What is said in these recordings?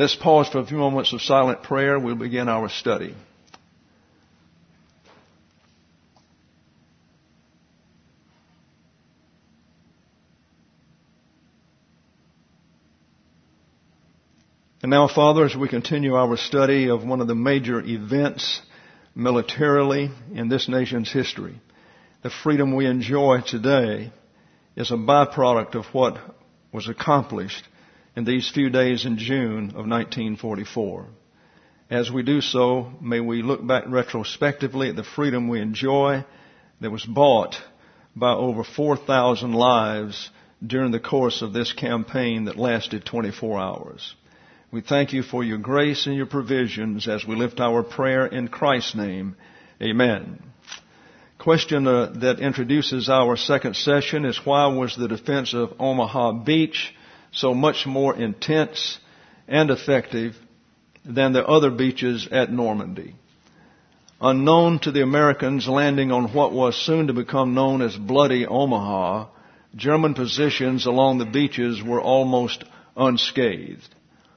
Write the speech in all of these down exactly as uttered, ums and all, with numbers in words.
Let's pause for a few moments of silent prayer. We'll begin our study. And now, Father, as we continue our study of one of the major events militarily in this nation's history, the freedom we enjoy today is a byproduct of what was accomplished in these few days in June of nineteen forty-four. As we do so, may we look back retrospectively at the freedom we enjoy that was bought by over four thousand lives during the course of this campaign that lasted twenty-four hours. We thank you for your grace and your provisions as we lift our prayer in Christ's name. Amen. Question uh, that introduces our second session is, why was the defense of Omaha Beach so much more intense and effective than the other beaches at Normandy? Unknown to the Americans landing on what was soon to become known as Bloody Omaha, German positions along the beaches were almost unscathed.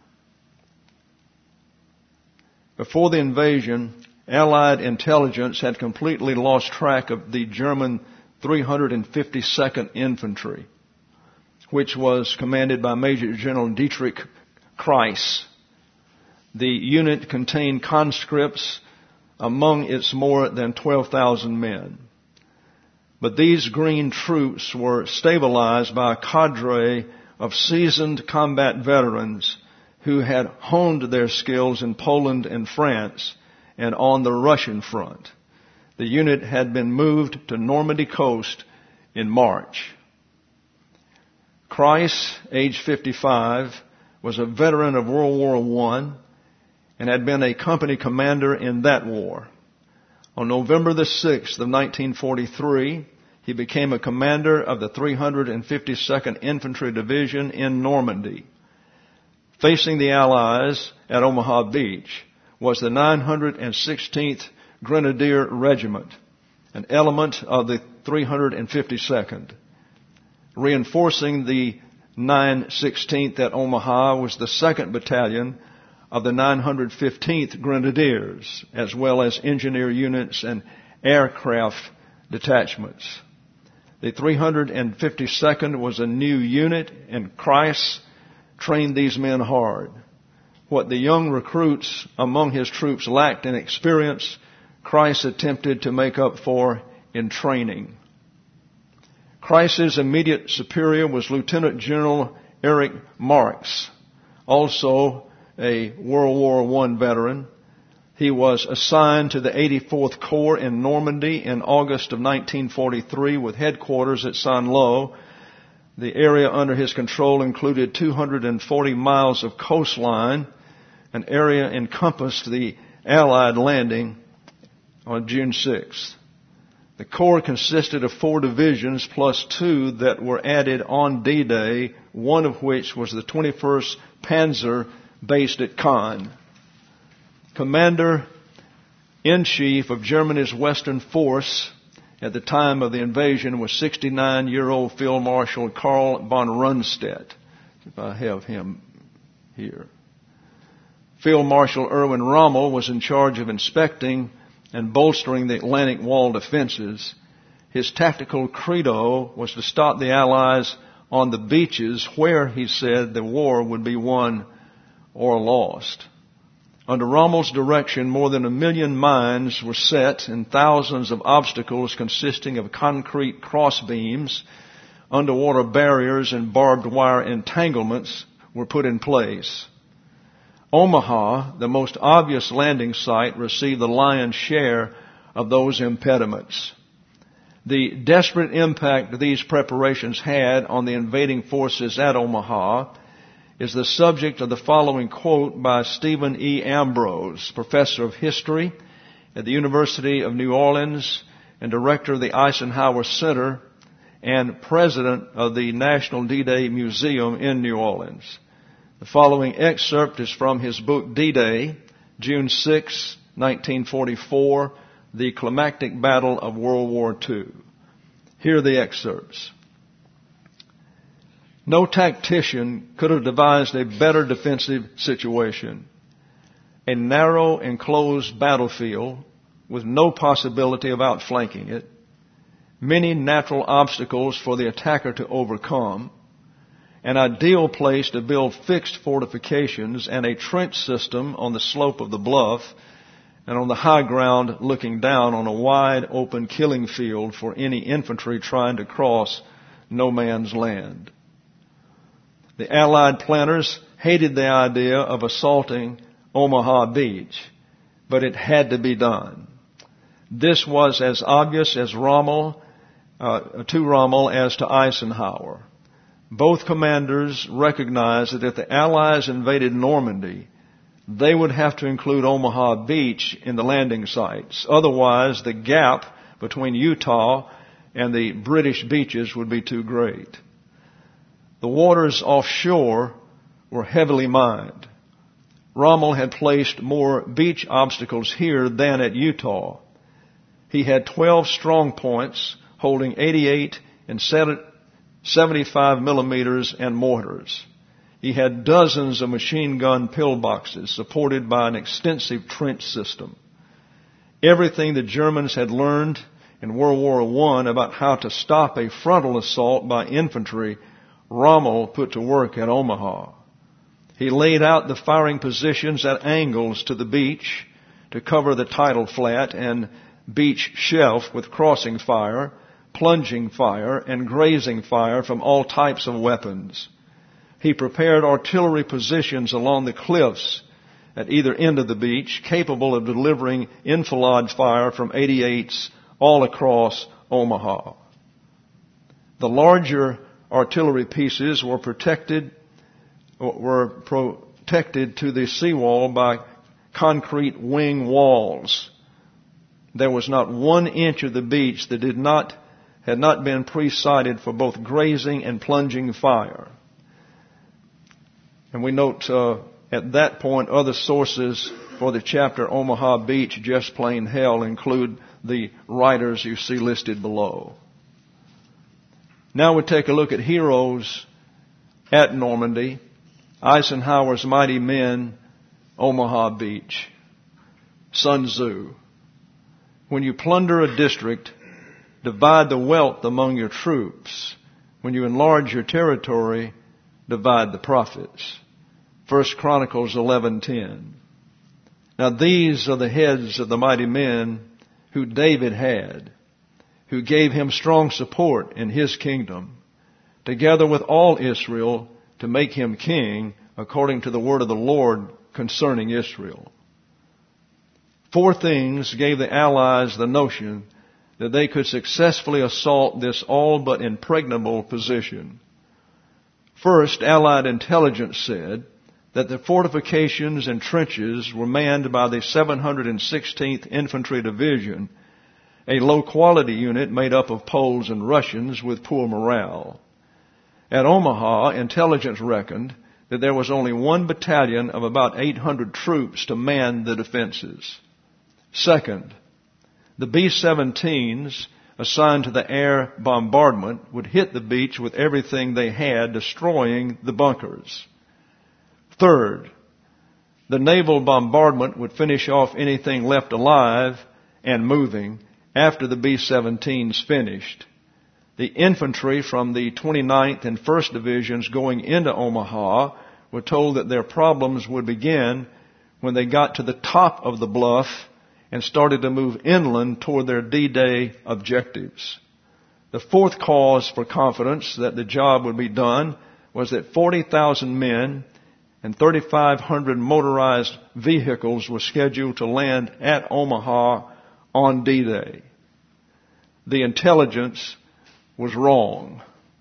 Before the invasion, Allied intelligence had completely lost track of the German three hundred fifty-second Infantry, which was commanded by Major General Dietrich Kreis. The unit contained conscripts among its more than twelve thousand men. But these green troops were stabilized by a cadre of seasoned combat veterans who had honed their skills in Poland and France and on the Russian front. The unit had been moved to Normandy coast in March. Kreis, age fifty-five, was a veteran of World War One and had been a company commander in that war. On November the sixth of nineteen forty-three, he became a commander of the three hundred fifty-second Infantry Division in Normandy. Facing the Allies at Omaha Beach was the nine hundred sixteenth Grenadier Regiment, an element of the three hundred fifty-second. Reinforcing the nine sixteenth at Omaha was the second Battalion of the nine hundred fifteenth Grenadiers, as well as engineer units and aircraft detachments. The three hundred fifty-second was a new unit, and Kreis trained these men hard. What the young recruits among his troops lacked in experience, Kreis attempted to make up for in training. Kreis's immediate superior was Lieutenant General Erich Marx, also a World War One veteran. He was assigned to the eighty-fourth Corps in Normandy in August of nineteen forty-three with headquarters at Saint-Lô. The area under his control included two hundred forty miles of coastline, an area encompassed the Allied landing on June sixth. The Corps consisted of four divisions plus two that were added on D-Day, one of which was the twenty-first Panzer based at Caen. Commander-in-Chief of Germany's Western Force at the time of the invasion was sixty-nine-year-old Field Marshal Karl von Rundstedt, if I have him here. Field Marshal Erwin Rommel was in charge of inspecting and bolstering the Atlantic Wall defenses. His tactical credo was to stop the Allies on the beaches where, he said, the war would be won or lost. Under Rommel's direction, more than a million mines were set and thousands of obstacles consisting of concrete crossbeams, underwater barriers, and barbed wire entanglements were put in place. Omaha, the most obvious landing site, received the lion's share of those impediments. The desperate impact these preparations had on the invading forces at Omaha is the subject of the following quote by Stephen E. Ambrose, professor of history at the University of New Orleans and director of the Eisenhower Center and president of the National D-Day Museum in New Orleans. The following excerpt is from his book D-Day, June sixth, nineteen forty-four, The Climactic Battle of World War Two. Here are the excerpts. No tactician could have devised a better defensive situation. A narrow, enclosed battlefield with no possibility of outflanking it, many natural obstacles for the attacker to overcome, an ideal place to build fixed fortifications and a trench system on the slope of the bluff and on the high ground looking down on a wide open killing field for any infantry trying to cross no man's land. The Allied planners hated the idea of assaulting Omaha Beach, but it had to be done. This was as obvious as Rommel, uh, to Rommel as to Eisenhower. Both commanders recognized that if the Allies invaded Normandy, they would have to include Omaha Beach in the landing sites. Otherwise, the gap between Utah and the British beaches would be too great. The waters offshore were heavily mined. Rommel had placed more beach obstacles here than at Utah. He had twelve strong points holding eighty-eight and seventy-five millimeters and mortars. He had dozens of machine gun pillboxes supported by an extensive trench system. Everything the Germans had learned in World War One about how to stop a frontal assault by infantry, Rommel put to work at Omaha. He laid out the firing positions at angles to the beach to cover the tidal flat and beach shelf with crossing fire, plunging fire, and grazing fire from all types of weapons. He prepared artillery positions along the cliffs at either end of the beach, capable of delivering enfilade fire from eighty-eights all across Omaha. The larger artillery pieces were protected were protected to the seawall by concrete wing walls. There was not one inch of the beach that did not had not been pre-sighted for both grazing and plunging fire. And we note uh, at that point other sources for the chapter Omaha Beach, Just Plain Hell include the writers you see listed below. Now we take a look at heroes at Normandy. Eisenhower's mighty men, Omaha Beach. Sun Tzu. When you plunder a district, divide the wealth among your troops. When you enlarge your territory, divide the profits. First Chronicles eleven ten. Now these are the heads of the mighty men who David had, who gave him strong support in his kingdom, together with all Israel, to make him king according to the word of the Lord concerning Israel. Four things gave the Allies the notion that they could successfully assault this all but impregnable position. First, Allied intelligence said that the fortifications and trenches were manned by the seven hundred sixteenth Infantry Division, a low-quality unit made up of Poles and Russians with poor morale. At Omaha, intelligence reckoned that there was only one battalion of about eight hundred troops to man the defenses. Second, the B seventeens assigned to the air bombardment would hit the beach with everything they had, destroying the bunkers. Third, the naval bombardment would finish off anything left alive and moving after the B seventeens finished. The infantry from the twenty-ninth and first Divisions going into Omaha were told that their problems would begin when they got to the top of the bluff and started to move inland toward their D-Day objectives. The fourth cause for confidence that the job would be done was that forty thousand men and thirty-five hundred motorized vehicles were scheduled to land at Omaha on D-Day. The intelligence was wrong.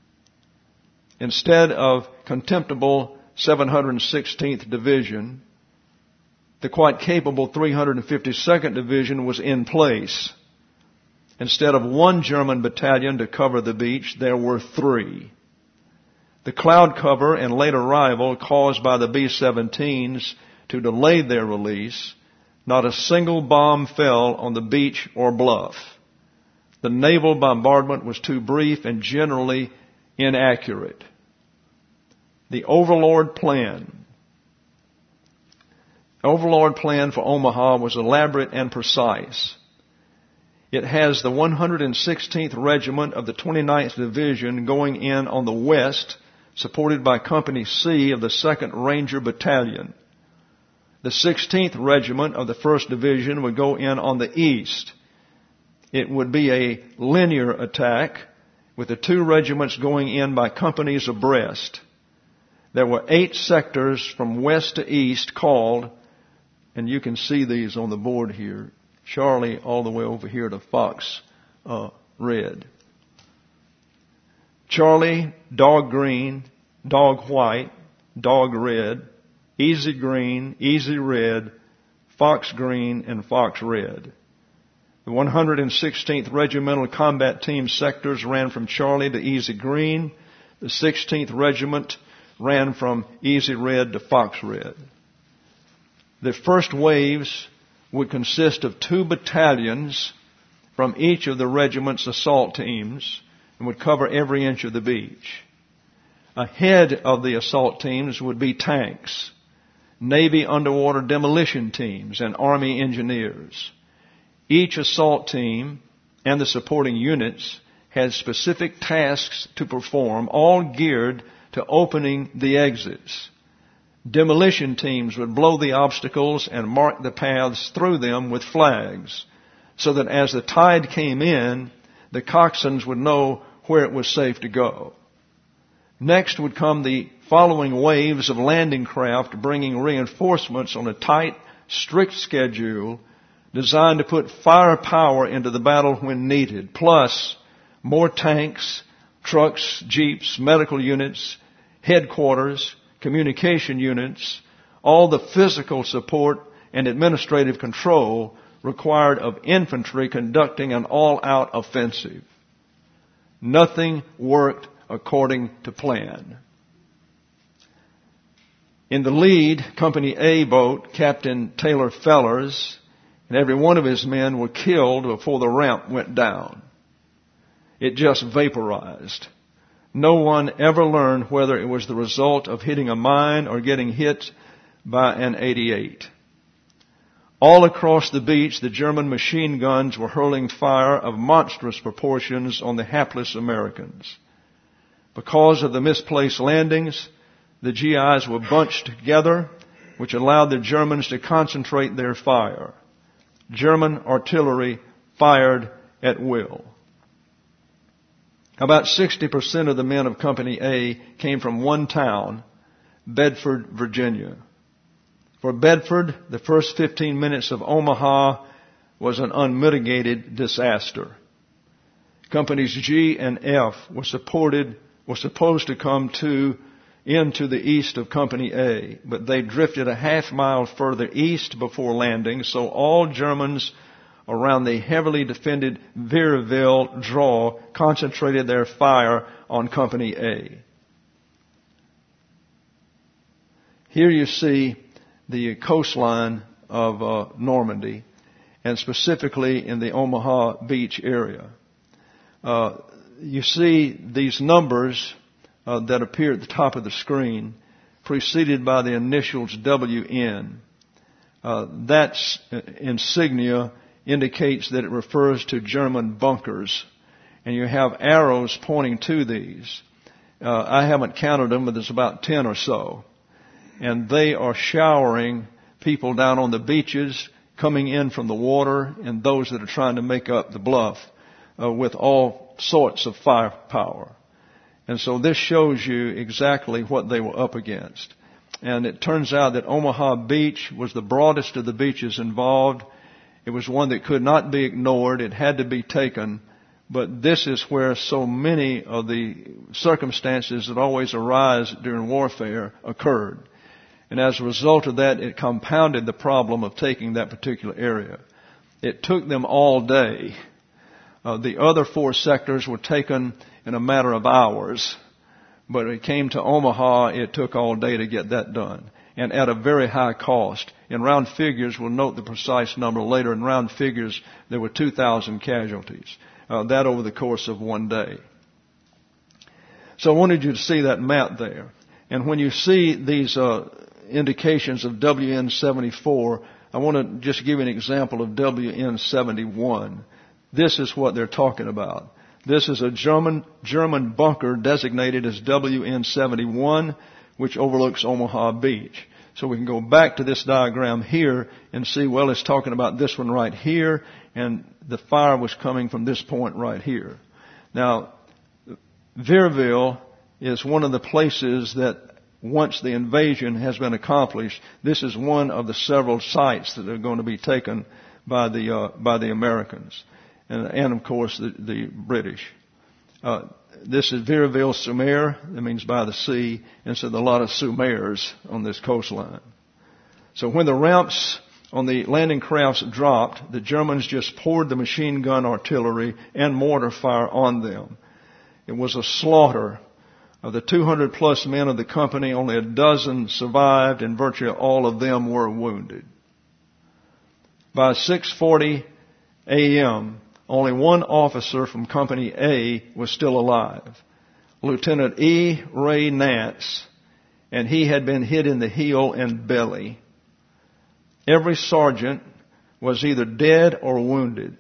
Instead of contemptible seven hundred sixteenth Division, the quite capable three hundred fifty-second Division was in place. Instead of one German battalion to cover the beach, there were three. The cloud cover and late arrival caused by the B seventeens to delay their release, not a single bomb fell on the beach or bluff. The naval bombardment was too brief and generally inaccurate. the Overlord Plan. Overlord Plan for Omaha was elaborate and precise. It has the one hundred sixteenth Regiment of the twenty-ninth Division going in on the west, supported by Company C of the second Ranger Battalion. The sixteenth Regiment of the first Division would go in on the east. It would be a linear attack, with the two regiments going in by companies abreast. There were eight sectors from west to east called, and you can see these on the board here, Charlie all the way over here to Fox uh, Red. Charlie, Dog Green, Dog White, Dog Red, Easy Green, Easy Red, Fox Green, and Fox Red. The one hundred sixteenth Regimental Combat Team sectors ran from Charlie to Easy Green. The sixteenth Regiment ran from Easy Red to Fox Red. The first waves would consist of two battalions from each of the regiment's assault teams and would cover every inch of the beach. Ahead of the assault teams would be tanks, Navy underwater demolition teams, and Army engineers. Each assault team and the supporting units had specific tasks to perform, all geared to opening the exits. Demolition teams would blow the obstacles and mark the paths through them with flags, so that as the tide came in, the coxswains would know where it was safe to go. Next would come the following waves of landing craft bringing reinforcements on a tight, strict schedule designed to put firepower into the battle when needed, plus more tanks, trucks, jeeps, medical units, headquarters, communication units, all the physical support and administrative control required of infantry conducting an all-out offensive. Nothing worked according to plan. In the lead Company A boat, Captain Taylor Fellers and every one of his men were killed before the ramp went down. It just vaporized. No one ever learned whether it was the result of hitting a mine or getting hit by an eighty-eight. All across the beach, the German machine guns were hurling fire of monstrous proportions on the hapless Americans. Because of the misplaced landings, the G Is were bunched together, which allowed the Germans to concentrate their fire. German artillery fired at will. About sixty percent of the men of Company A came from one town, Bedford, Virginia. For Bedford, the first fifteen minutes of Omaha was an unmitigated disaster. Companies G and F were supported, were supposed to come to into the east of Company A, but they drifted a half mile further east before landing, so all Germans around the heavily defended Vierville draw concentrated their fire on Company A. Here you see the coastline of uh, Normandy, and specifically in the Omaha Beach area. Uh, you see these numbers uh, that appear at the top of the screen, preceded by the initials W N. Uh, that insignia indicates that it refers to German bunkers, and you have arrows pointing to these. Uh, I haven't counted them, but there's about ten or so. And they are showering people down on the beaches, coming in from the water, and those that are trying to make up the bluff uh, with all sorts of firepower. And so this shows you exactly what they were up against. And it turns out that Omaha Beach was the broadest of the beaches involved. It was one that could not be ignored. It had to be taken. But this is where so many of the circumstances that always arise during warfare occurred. And as a result of that, it compounded the problem of taking that particular area. It took them all day. Uh, the other four sectors were taken in a matter of hours. But when it came to Omaha, it took all day to get that done, and at a very high cost. In round figures, we'll note the precise number later. In round figures, there were two thousand casualties. Uh, that over the course of one day. So I wanted you to see that map there. And when you see these uh, indications of W N seventy-four, I want to just give you an example of W N seventy-one. This is what they're talking about. This is a German German bunker designated as W N seventy-one, which overlooks Omaha Beach. So we can go back to this diagram here and see, well, it's talking about this one right here, and the fire was coming from this point right here. Now, Vierville is one of the places that once the invasion has been accomplished, this is one of the several sites that are going to be taken by the uh, by the Americans, and, and of course the, the British. Uh, this is Vierville sur Mer. That means by the sea, and so there are a lot of Sumers on this coastline. So when the ramps on the landing crafts dropped, the Germans just poured the machine gun artillery and mortar fire on them. It was a slaughter. Of the two hundred plus men of the company, only a dozen survived, and virtually all of them were wounded. By six forty a.m., only one officer from Company A was still alive, Lieutenant E. Ray Nance, and he had been hit in the heel and belly. Every sergeant was either dead or wounded.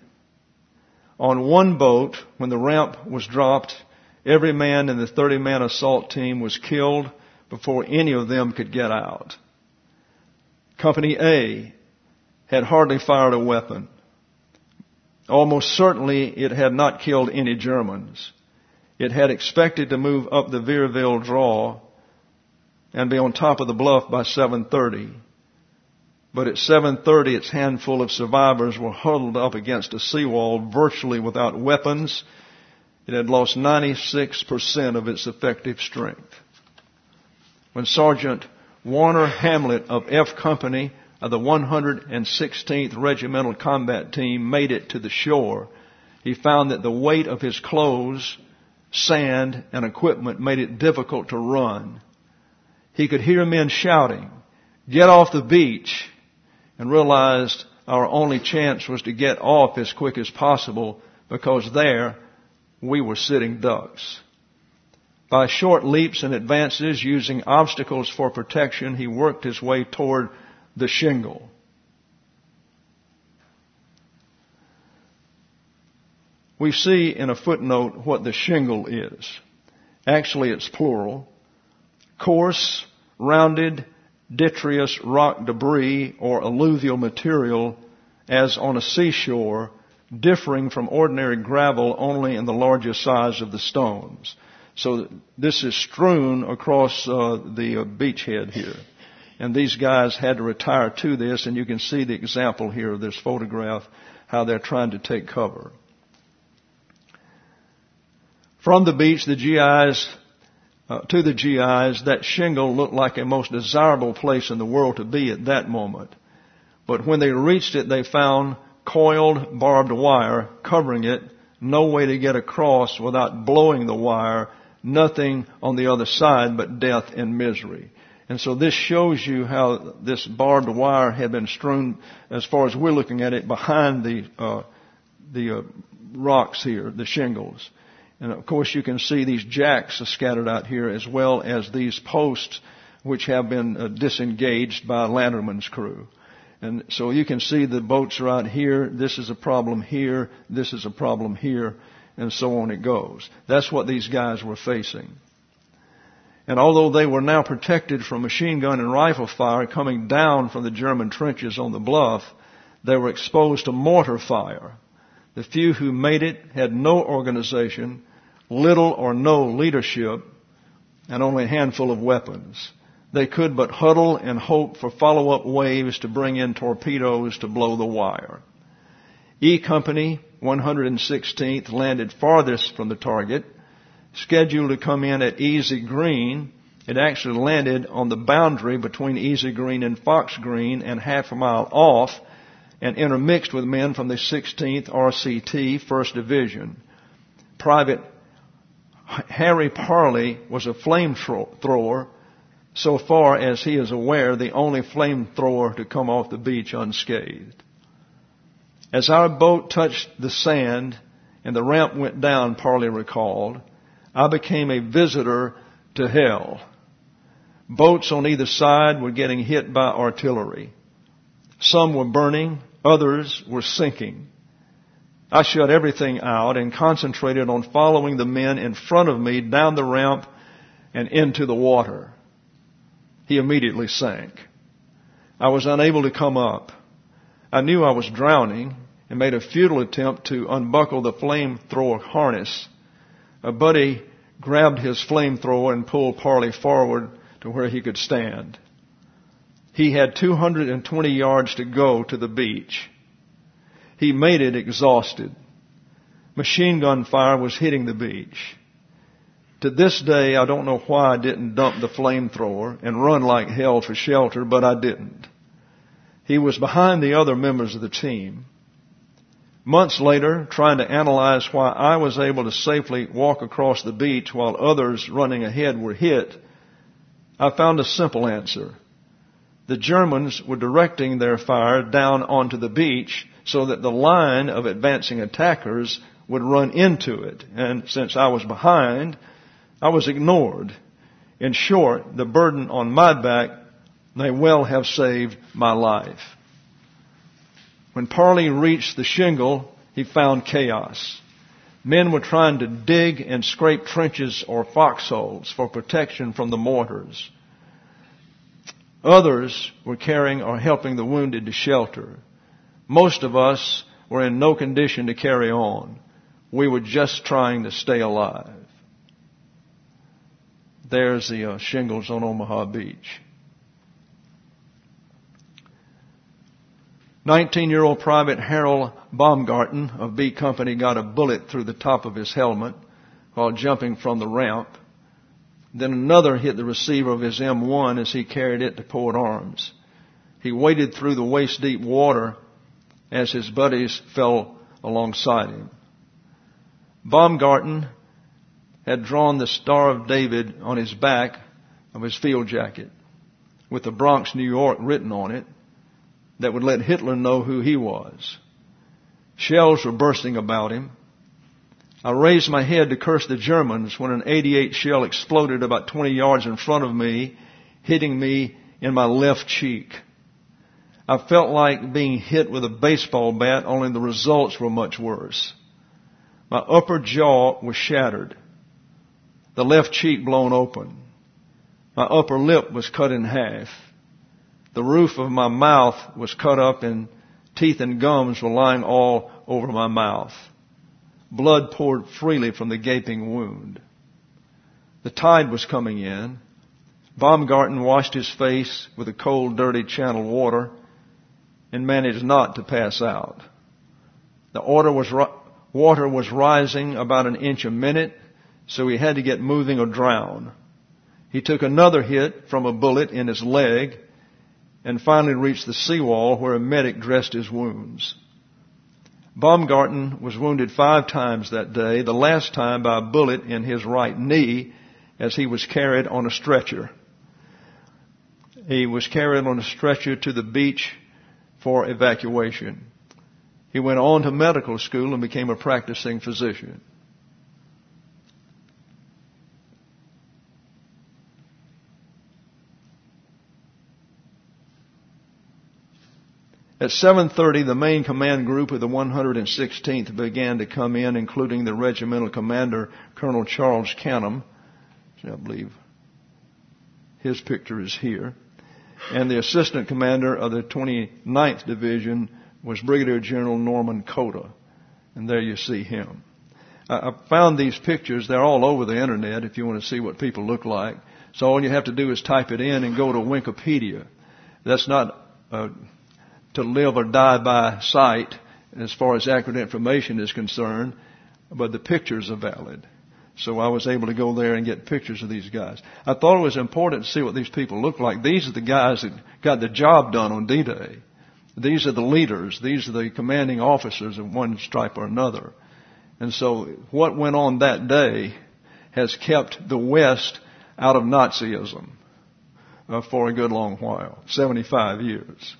On one boat, when the ramp was dropped, every man in the thirty-man assault team was killed before any of them could get out. Company A had hardly fired a weapon. Almost certainly it had not killed any Germans. It had expected to move up the Vierville draw and be on top of the bluff by seven thirty. But at seven thirty, its handful of survivors were huddled up against a seawall virtually without weapons. It had lost ninety-six percent of its effective strength. When Sergeant Warner Hamlet of F Company of the one hundred sixteenth Regimental Combat Team made it to the shore, he found that the weight of his clothes, sand, and equipment made it difficult to run. He could hear men shouting, "Get off the beach," and realized our only chance was to get off as quick as possible, because there we were sitting ducks. By short leaps and advances, using obstacles for protection, he worked his way toward the shingle. We see in a footnote what the shingle is. Actually, it's plural. Coarse, rounded, detritus rock debris or alluvial material as on a seashore, differing from ordinary gravel only in the larger size of the stones. So this is strewn across uh, the uh, beachhead here. And these guys had to retire to this, and you can see the example here of this photograph, how they're trying to take cover. From the beach, the G Is, uh, to the G Is, that shingle looked like a most desirable place in the world to be at that moment. But when they reached it, they found coiled barbed wire covering it, no way to get across without blowing the wire, nothing on the other side but death and misery. And so this shows you how this barbed wire had been strewn, as far as we're looking at it, behind the uh, the uh, rocks here, the shingles. And of course you can see these jacks are scattered out here, as well as these posts which have been uh, disengaged by Lanterman's crew. And so you can see the boats are out here. This is a problem here. This is a problem here. And so on it goes. That's what these guys were facing. And although they were now protected from machine gun and rifle fire coming down from the German trenches on the bluff, they were exposed to mortar fire. The few who made it had no organization, little or no leadership, and only a handful of weapons. They could but huddle and hope for follow-up waves to bring in torpedoes to blow the wire. E Company, one hundred sixteenth, landed farthest from the target. Scheduled to come in at Easy Green, it actually landed on the boundary between Easy Green and Fox Green and half a mile off, and intermixed with men from the sixteenth R C T, first Division. Private Harry Parley was a flamethrower, so far as he is aware, the only flamethrower to come off the beach unscathed. As our boat touched the sand and the ramp went down, Parley recalled, I became a visitor to hell. Boats on either side were getting hit by artillery. Some were burning, others were sinking. I shut everything out and concentrated on following the men in front of me down the ramp and into the water. He immediately sank. I was unable to come up. I knew I was drowning and made a futile attempt to unbuckle the flamethrower harness. A buddy grabbed his flamethrower and pulled Parley forward to where he could stand. He had two hundred twenty yards to go to the beach. He made it exhausted. Machine gun fire was hitting the beach. To this day, I don't know why I didn't dump the flamethrower and run like hell for shelter, but I didn't. He was behind the other members of the team. Months later, trying to analyze why I was able to safely walk across the beach while others running ahead were hit, I found a simple answer. The Germans were directing their fire down onto the beach so that the line of advancing attackers would run into it. And since I was behind, I was ignored. In short, the burden on my back may well have saved my life. When Parley reached the shingle, he found chaos. Men were trying to dig and scrape trenches or foxholes for protection from the mortars. Others were carrying or helping the wounded to shelter. Most of us were in no condition to carry on. We were just trying to stay alive. There's the uh, shingles on Omaha Beach. nineteen-year-old Private Harold Baumgarten of B Company got a bullet through the top of his helmet while jumping from the ramp. Then another hit the receiver of his M one as he carried it to Port Arms. He waded through the waist-deep water as his buddies fell alongside him. Baumgarten had drawn the Star of David on his back of his field jacket with the Bronx, New York written on it that would let Hitler know who he was. Shells were bursting about him. I raised my head to curse the Germans when an eighty-eight shell exploded about twenty yards in front of me, hitting me in my left cheek. I felt like being hit with a baseball bat, only the results were much worse. My upper jaw was shattered, the left cheek blown open. My upper lip was cut in half. The roof of my mouth was cut up and teeth and gums were lying all over my mouth. Blood poured freely from the gaping wound. The tide was coming in. Baumgarten washed his face with the cold, dirty channel water and managed not to pass out. The water was, water was rising about an inch a minute, so he had to get moving or drown. He took another hit from a bullet in his leg and finally reached the seawall where a medic dressed his wounds. Baumgarten was wounded five times that day, the last time by a bullet in his right knee as he was carried on a stretcher. He was carried on a stretcher to the beach for evacuation. He went on to medical school and became a practicing physician. At seven thirty, the main command group of the one hundred sixteenth began to come in, including the regimental commander, Colonel Charles Canham. I believe his picture is here. And the assistant commander of the twenty-ninth Division was Brigadier General Norman Cota. And there you see him. I found these pictures. They're all over the internet if you want to see what people look like. So all you have to do is type it in and go to Wikipedia. That's not uh, to live or die by sight as far as accurate information is concerned, but the pictures are valid. So I was able to go there and get pictures of these guys. I thought it was important to see what these people look like. These are the guys that got the job done on D-Day. These are the leaders. These are the commanding officers of one stripe or another. And so what went on that day has kept the West out of Nazism uh, for a good long while, seventy-five years.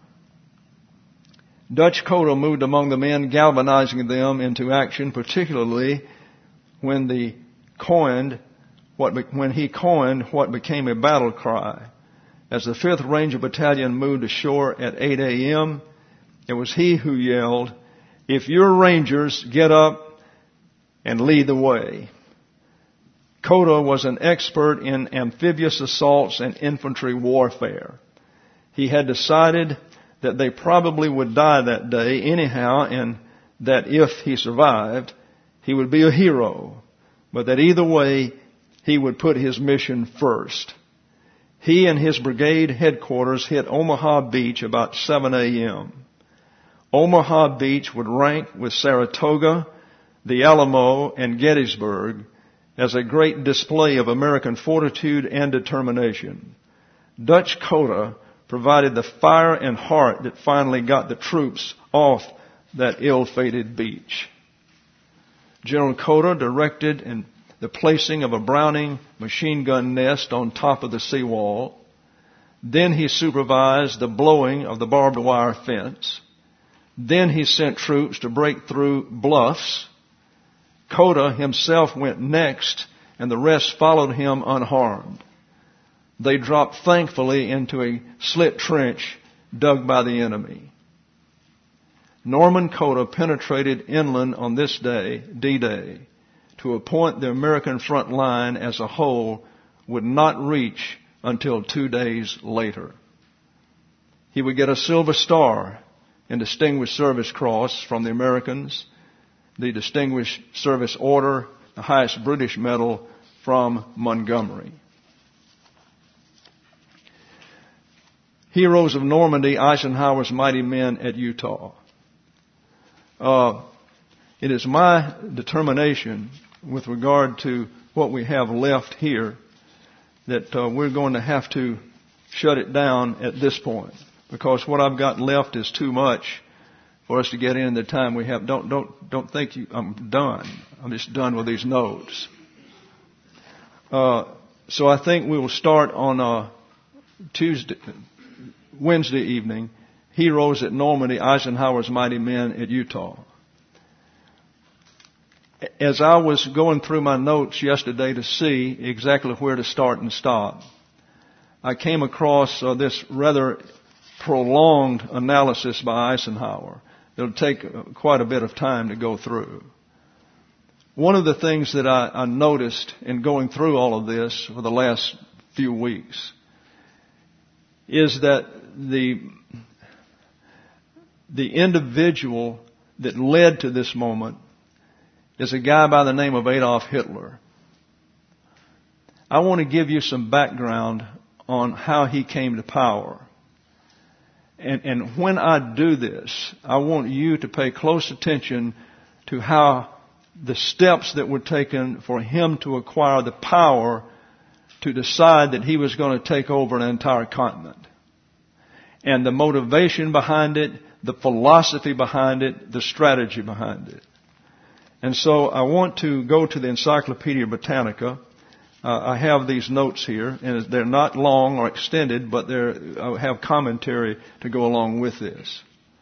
Dutch Cota moved among the men, galvanizing them into action, particularly when the coined what when he coined what became a battle cry. As the fifth Ranger Battalion moved ashore at eight a.m., it was he who yelled, "If you're Rangers, get up and lead the way." Cota was an expert in amphibious assaults and infantry warfare. He had decided that they probably would die that day anyhow, and that if he survived, he would be a hero, but that either way, he would put his mission first. He and his brigade headquarters hit Omaha Beach about seven a.m. Omaha Beach would rank with Saratoga, the Alamo, and Gettysburg as a great display of American fortitude and determination. Dutch Cota provided the fire and heart that finally got the troops off that ill-fated beach. General Cota directed in the placing of a Browning machine gun nest on top of the seawall. Then he supervised the blowing of the barbed wire fence. Then he sent troops to break through bluffs. Cota himself went next, and the rest followed him unharmed. They dropped thankfully into a slit trench dug by the enemy. Norman Cota penetrated inland on this day, D-Day, to a point the American front line as a whole would not reach until two days later. He would get a Silver Star and Distinguished Service Cross from the Americans, the Distinguished Service Order, the highest British medal from Montgomery. Heroes of Normandy, Eisenhower's mighty men at Utah. Uh, it is my determination with regard to what we have left here that uh, we're going to have to shut it down at this point, because what I've got left is too much for us to get in the time we have. Don't don't don't think you, I'm done. I'm just done with these notes. Uh, so I think we will start on uh, Tuesday, Wednesday evening. Heroes at Normandy, Eisenhower's mighty men at Utah. As I was going through my notes yesterday to see exactly where to start and stop, I came across uh, this rather prolonged analysis by Eisenhower. It'll take uh, quite a bit of time to go through. One of the things that I, I noticed in going through all of this for the last few weeks is that the the individual that led to this moment is a guy by the name of Adolf Hitler. I want to give you some background on how he came to power. And, and when I do this, I want you to pay close attention to how the steps that were taken for him to acquire the power to decide that he was going to take over an entire continent. And the motivation behind it, the philosophy behind it, the strategy behind it. And so I want to go to the Encyclopedia Britannica. Uh, I have these notes here, and they're not long or extended, but they I have commentary to go along with this.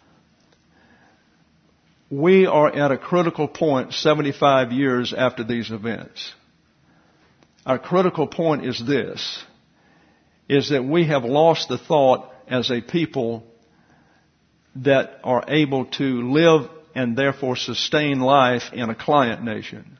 We are at a critical point seventy-five years after these events. Our critical point is this, is that we have lost the thought as a people that are able to live and therefore sustain life in a client nation.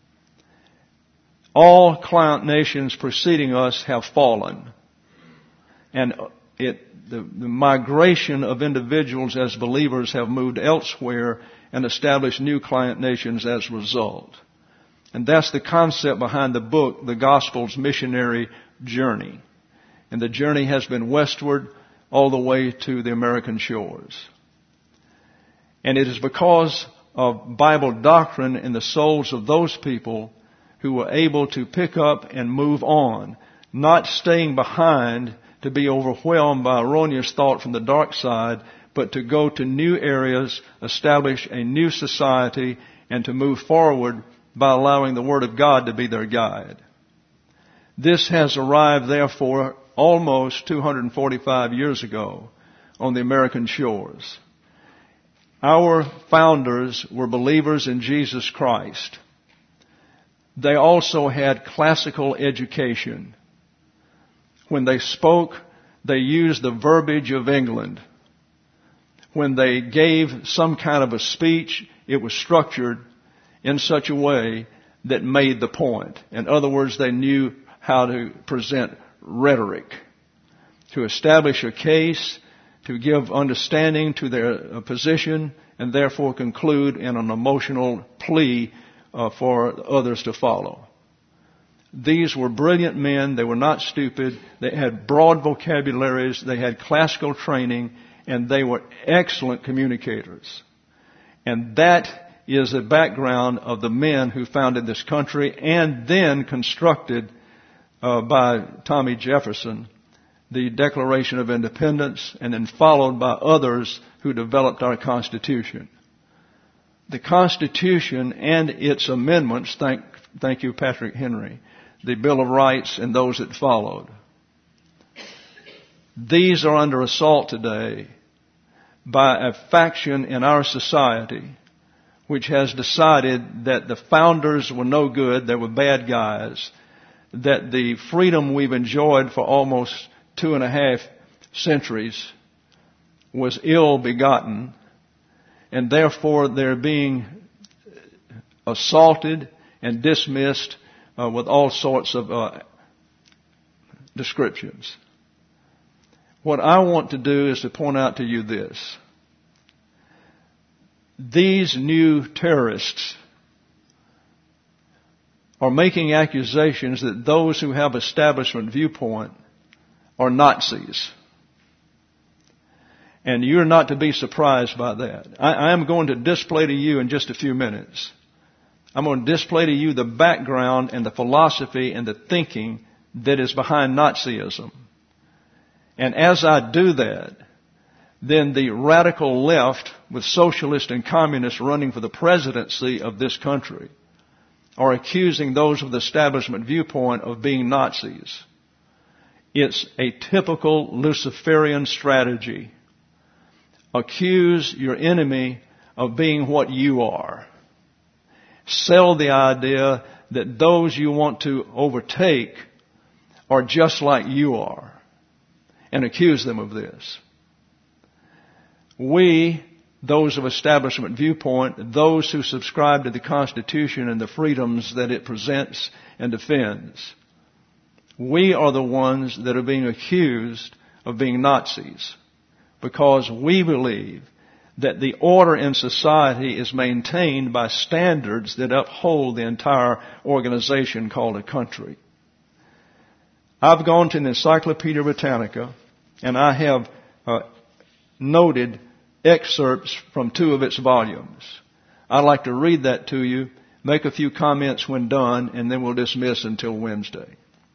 All client nations preceding us have fallen. And it, the, the migration of individuals as believers have moved elsewhere and established new client nations as a result. And that's the concept behind the book, The Gospel's Missionary Journey. And the journey has been westward all the way to the American shores. And it is because of Bible doctrine in the souls of those people who were able to pick up and move on, not staying behind to be overwhelmed by erroneous thought from the dark side, but to go to new areas, establish a new society, and to move forward by allowing the Word of God to be their guide. This has arrived, therefore, almost two hundred forty-five years ago on the American shores. Our founders were believers in Jesus Christ. They also had classical education. When they spoke, they used the verbiage of England. When they gave some kind of a speech, it was structured in such a way that made the point. In other words, they knew how to present rhetoric, to establish a case, to give understanding to their position, and therefore conclude in an emotional plea uh, for others to follow. These were brilliant men. They were not stupid. They had broad vocabularies. They had classical training, and they were excellent communicators. And that is the background of the men who founded this country and then constructed uh, by Thomas Jefferson the Declaration of Independence, and then followed by others who developed our Constitution. The Constitution and its amendments, thank, thank you, Patrick Henry, the Bill of Rights and those that followed. These are under assault today by a faction in our society which has decided that the founders were no good, they were bad guys, that the freedom we've enjoyed for almost two and a half centuries was ill-begotten, and therefore they're being assaulted and dismissed uh, with all sorts of uh, descriptions. What I want to do is to point out to you this. These new terrorists are making accusations that those who have establishment viewpoint are Nazis. And you're not to be surprised by that. I, I am going to display to you in just a few minutes. I'm going to display to you the background and the philosophy and the thinking that is behind Nazism. And as I do that, then the radical left, with socialists and communists running for the presidency of this country, are accusing those of the establishment viewpoint of being Nazis. It's a typical Luciferian strategy. Accuse your enemy of being what you are. Sell the idea that those you want to overtake are just like you are, and accuse them of this. We, those of establishment viewpoint, those who subscribe to the Constitution and the freedoms that it presents and defends, we are the ones that are being accused of being Nazis, because we believe that the order in society is maintained by standards that uphold the entire organization called a country. I've gone to the Encyclopedia Britannica, and I have uh, noted excerpts from two of its volumes. I'd like to read that to you, make a few comments when done, and then we'll dismiss until Wednesday.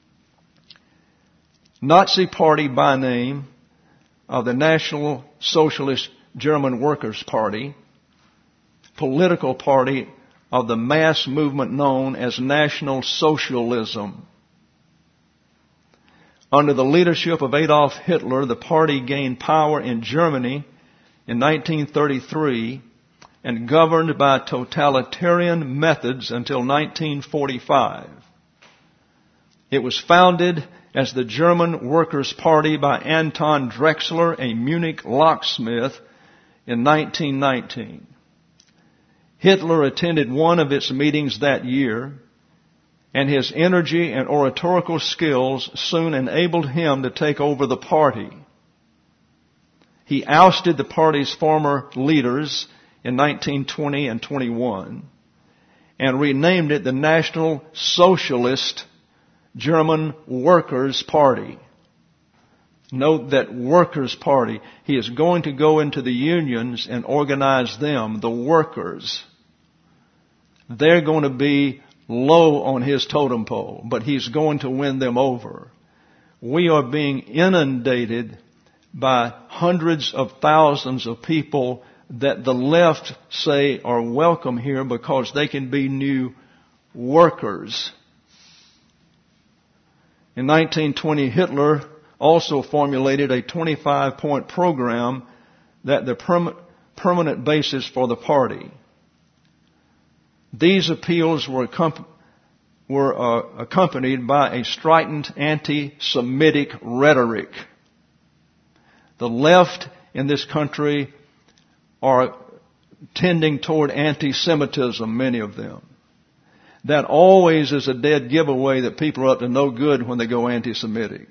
Nazi Party by name of the National Socialist German Workers' Party, political party of the mass movement known as National Socialism. Under the leadership of Adolf Hitler, the party gained power in Germany in nineteen thirty-three and governed by totalitarian methods until nineteen forty-five. It was founded as the German Workers' Party by Anton Drexler, a Munich locksmith, in nineteen nineteen. Hitler attended one of its meetings that year, and his energy and oratorical skills soon enabled him to take over the party. He ousted the party's former leaders in nineteen twenty and twenty-one and renamed it the National Socialist German Workers' Party. Note that Workers' Party. He is going to go into the unions and organize them, the workers. They're going to be low on his totem pole, but he's going to win them over. We are being inundated by hundreds of thousands of people that the left say are welcome here because they can be new workers. In nineteen twenty, Hitler also formulated a twenty-five point program that the perm- permanent basis for the party. These appeals were accom- were uh, accompanied by a strident anti-Semitic rhetoric. The left in this country are tending toward anti-Semitism, many of them. That always is a dead giveaway that people are up to no good when they go anti-Semitic.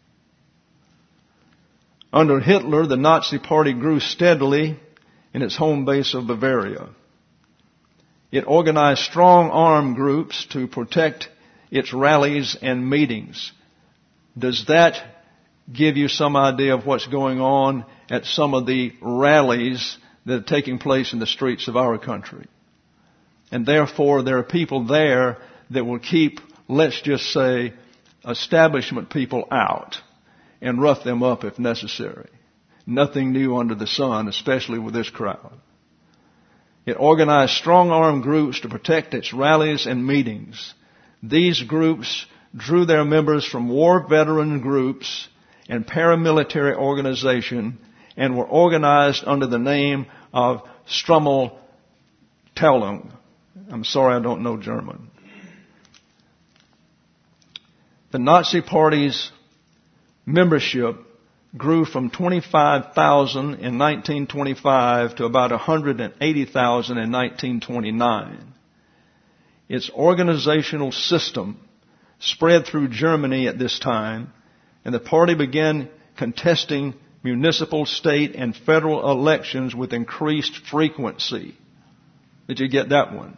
Under Hitler, the Nazi Party grew steadily in its home base of Bavaria. It organized strong armed groups to protect its rallies and meetings. Does that give you some idea of what's going on at some of the rallies that are taking place in the streets of our country? And therefore, there are people there that will keep, let's just say, establishment people out and rough them up if necessary. Nothing new under the sun, especially with this crowd. It organized strong armed groups to protect its rallies and meetings. These groups drew their members from war veteran groups and paramilitary organization and were organized under the name of Sturmabteilung. I'm sorry, I don't know German. The Nazi Party's membership grew from twenty-five thousand in nineteen twenty-five to about one hundred eighty thousand in nineteen twenty-nine. Its organizational system spread through Germany at this time, and the party began contesting municipal, state, and federal elections with increased frequency. Did you get that one?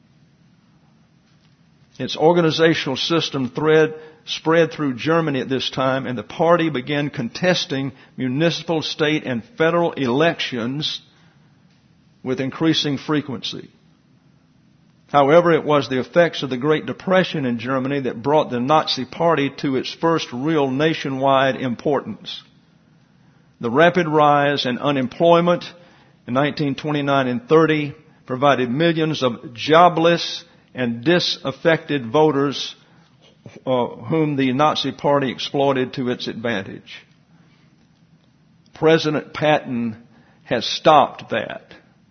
Its organizational system thread spread through Germany at this time, and the party began contesting municipal, state, and federal elections with increasing frequency. However, it was the effects of the Great Depression in Germany that brought the Nazi Party to its first real nationwide importance. The rapid rise in unemployment in nineteen twenty-nine and thirty provided millions of jobless and disaffected voters uh, whom the Nazi Party exploited to its advantage. President Patton has stopped that.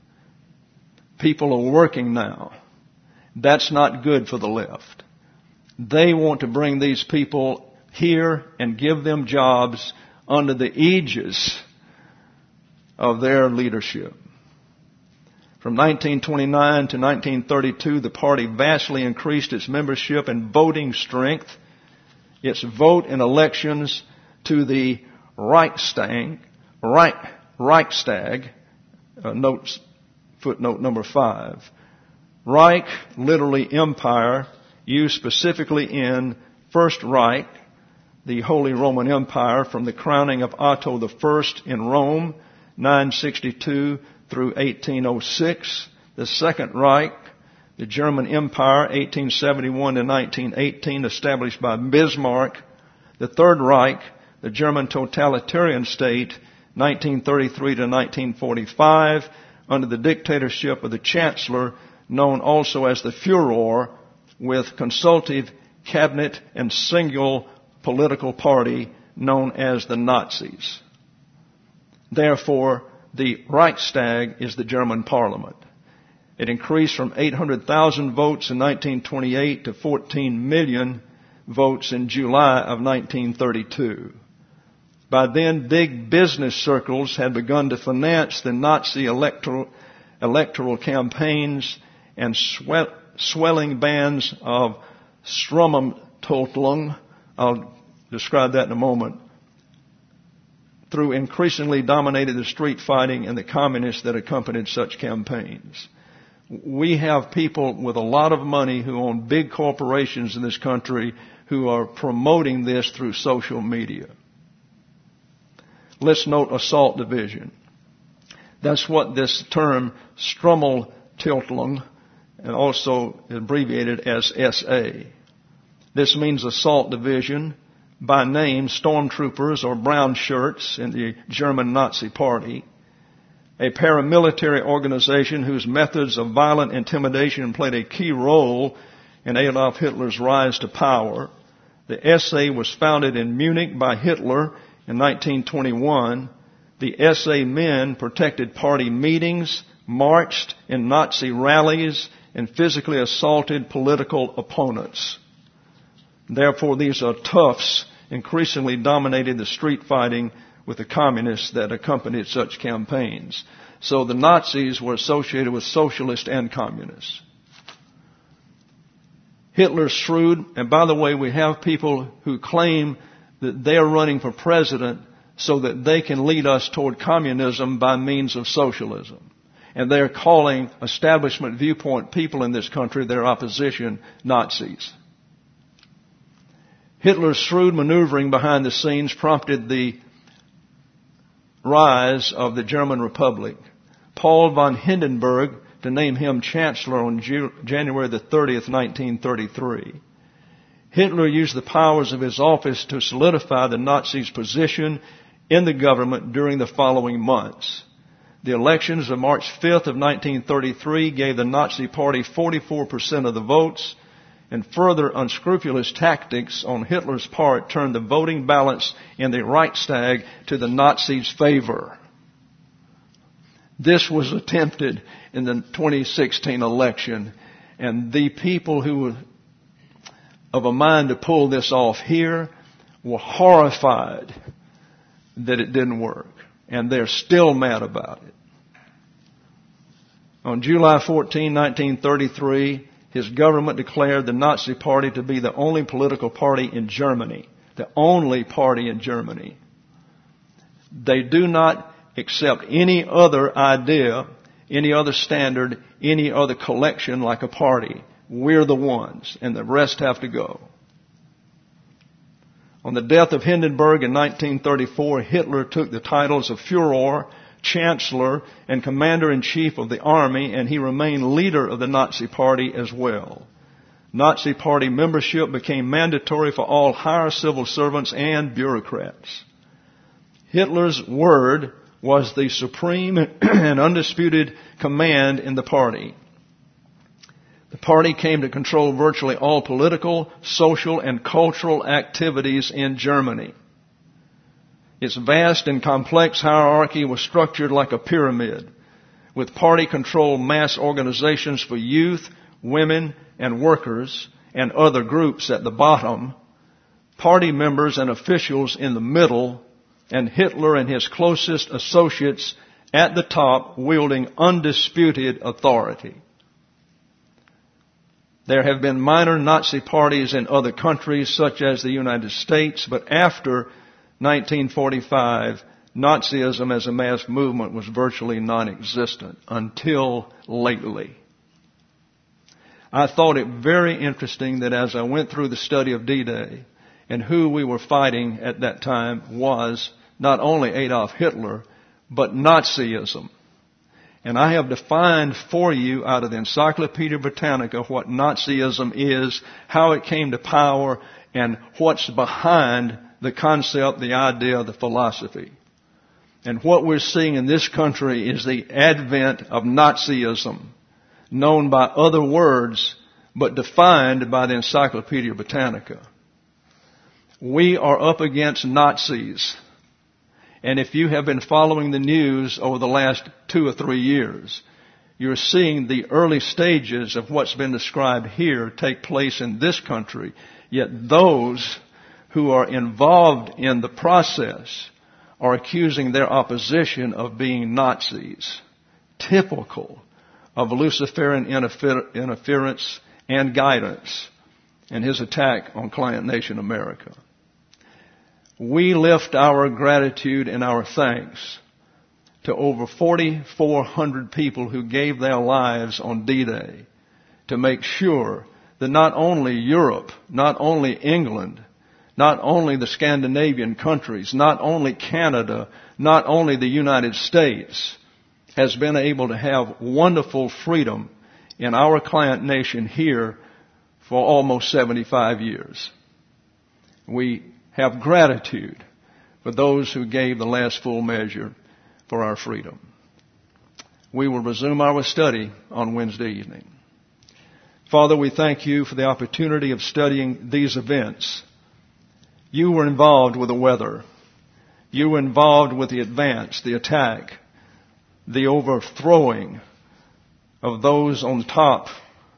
People are working now. That's not good for the left. They want to bring these people here and give them jobs under the aegis of their leadership. From nineteen twenty-nine to nineteen thirty-two, the party vastly increased its membership and voting strength. Its vote in elections to the Reichstag, Reich, Reichstag, uh, notes, footnote number five. Reich, literally empire, used specifically in First Reich, the Holy Roman Empire, from the crowning of Otto the First in Rome, nine sixty-two through eighteen oh six. The Second Reich, the German Empire, eighteen seventy-one to nineteen eighteen, established by Bismarck. The Third Reich, the German totalitarian state, nineteen thirty-three to nineteen forty-five, under the dictatorship of the Chancellor, known also as the Führer, with consultative cabinet and single political party known as the Nazis. Therefore, the Reichstag is the German parliament. It increased from eight hundred thousand votes in nineteen twenty-eight to fourteen million votes in July of nineteen thirty-two. By then, big business circles had begun to finance the Nazi electoral, electoral campaigns, and swell, swelling bands of Sturmabteilung, I'll describe that in a moment, through increasingly dominated the street fighting and the communists that accompanied such campaigns. We have people with a lot of money who own big corporations in this country who are promoting this through social media. Let's note assault division. That's what this term Sturmabteilung, and also abbreviated as S A. This means assault division, by name stormtroopers or brown shirts in the German Nazi Party, a paramilitary organization whose methods of violent intimidation played a key role in Adolf Hitler's rise to power. The S A was founded in Munich by Hitler in nineteen twenty-one. The S A men protected party meetings, marched in Nazi rallies, and physically assaulted political opponents. Therefore, these are toughs increasingly dominated the street fighting with the communists that accompanied such campaigns. So the Nazis were associated with socialists and communists. Hitler's shrewd, and by the way, we have people who claim that they are running for president so that they can lead us toward communism by means of socialism. And they're calling establishment viewpoint people in this country, their opposition, Nazis. Hitler's shrewd maneuvering behind the scenes prompted the rise of the German Republic. Paul von Hindenburg, to name him chancellor on January the thirtieth, nineteen thirty-three. Hitler used the powers of his office to solidify the Nazis' position in the government during the following months. The elections of March fifth of nineteen thirty-three gave the Nazi Party forty-four percent of the votes, and further unscrupulous tactics on Hitler's part turned the voting balance in the Reichstag to the Nazis' favor. This was attempted in the twenty sixteen election, and the people who were of a mind to pull this off here were horrified that it didn't work, and they're still mad about it. On July fourteenth, nineteen thirty-three, his government declared the Nazi Party to be the only political party in Germany. The only party in Germany. They do not accept any other idea, any other standard, any other collection like a party. We're the ones, and the rest have to go. On the death of Hindenburg in nineteen thirty-four, Hitler took the titles of Führer, Chancellor, and Commander-in-Chief of the Army, and he remained leader of the Nazi Party as well. Nazi Party membership became mandatory for all higher civil servants and bureaucrats. Hitler's word was the supreme and undisputed command in the party. The party came to control virtually all political, social, and cultural activities in Germany. Its vast and complex hierarchy was structured like a pyramid, with party-controlled mass organizations for youth, women, and workers, and other groups at the bottom, party members and officials in the middle, and Hitler and his closest associates at the top wielding undisputed authority. There have been minor Nazi parties in other countries, such as the United States, but after nineteen forty-five, Nazism as a mass movement was virtually non-existent until lately. I thought it very interesting that as I went through the study of D-Day and who we were fighting at that time was not only Adolf Hitler, but Nazism. And I have defined for you out of the Encyclopedia Britannica what Nazism is, how it came to power, and what's behind the concept, the idea, the philosophy. And what we're seeing in this country is the advent of Nazism, known by other words, but defined by the Encyclopedia Britannica. We are up against Nazis. And if you have been following the news over the last two or three years, you're seeing the early stages of what's been described here take place in this country. Yet those who are involved in the process are accusing their opposition of being Nazis, typical of Luciferian interference and guidance in his attack on Client Nation America. We lift our gratitude and our thanks to over forty-four hundred people who gave their lives on D-Day to make sure that not only Europe, not only England, not only the Scandinavian countries, not only Canada, not only the United States has been able to have wonderful freedom in our client nation here for almost seventy-five years. We have gratitude for those who gave the last full measure for our freedom. We will resume our study on Wednesday evening. Father, we thank you for the opportunity of studying these events. You were involved with the weather. You were involved with the advance, the attack, the overthrowing of those on top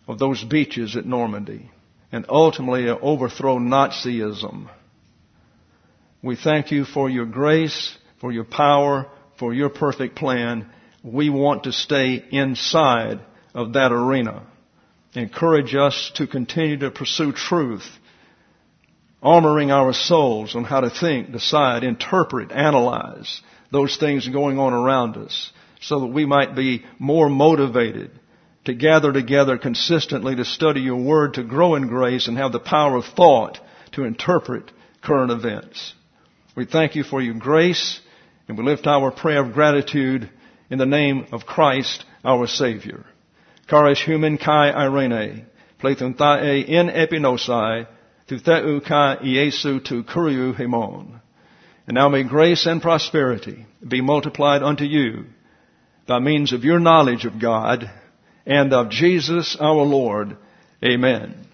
of those beaches at Normandy and ultimately overthrow Nazism. We thank you for your grace, for your power, for your perfect plan. We want to stay inside of that arena. Encourage us to continue to pursue truth, armoring our souls on how to think, decide, interpret, analyze those things going on around us so that we might be more motivated to gather together consistently to study your word, to grow in grace and have the power of thought to interpret current events. We thank you for your grace, and we lift our prayer of gratitude in the name of Christ our Savior. Karesh human kai irene, plethun thae in epinosai, tu theu kai Iesu tu kuriu hemon. And now may grace and prosperity be multiplied unto you by means of your knowledge of God and of Jesus our Lord. Amen.